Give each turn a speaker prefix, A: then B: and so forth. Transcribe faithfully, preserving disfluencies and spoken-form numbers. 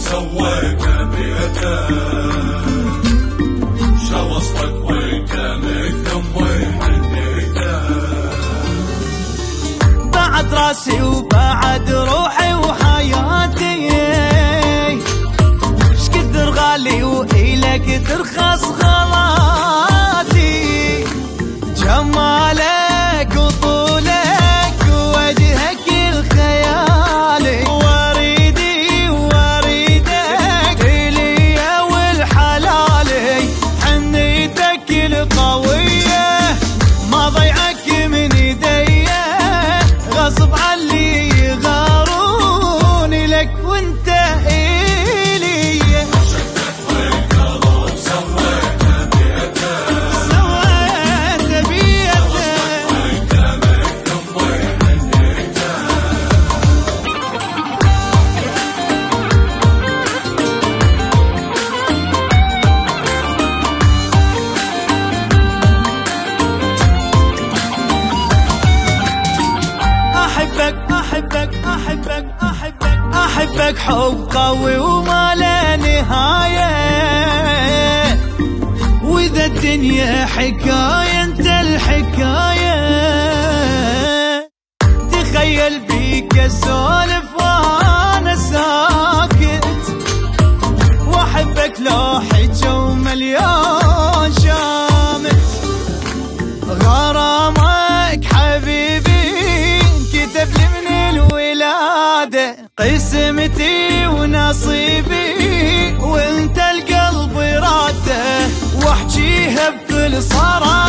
A: سويت بيده شوصتك ويدمك ثمي حنيته
B: بعد راسي وبعد روحي وحياتي شكدر غالي وإلك ترخص غلاتي جمالك وطولك ووجهك الخيالي وريدي ووريدك إلي والحلالي حنيتك القوية ما ضيعك من ايدي غصب علي يغاروني لك وانت إلي
A: شدك والقلب سويته بيده
B: سويت بيده
A: ويدمك ثمي حنيته
B: أحبك أحبك أحبك أحبك أحبك حب قوي وما له نهاية وإذا الدنيا حكاية أنت الحكاية تخيل بيك أسولف وأنا ساكت وأحبك لو حجة مليون شامت غرامك حبيبي كتب لي من الولادة قسمتي ونصيبي وانت القلب راده واحجيها بكل صراحة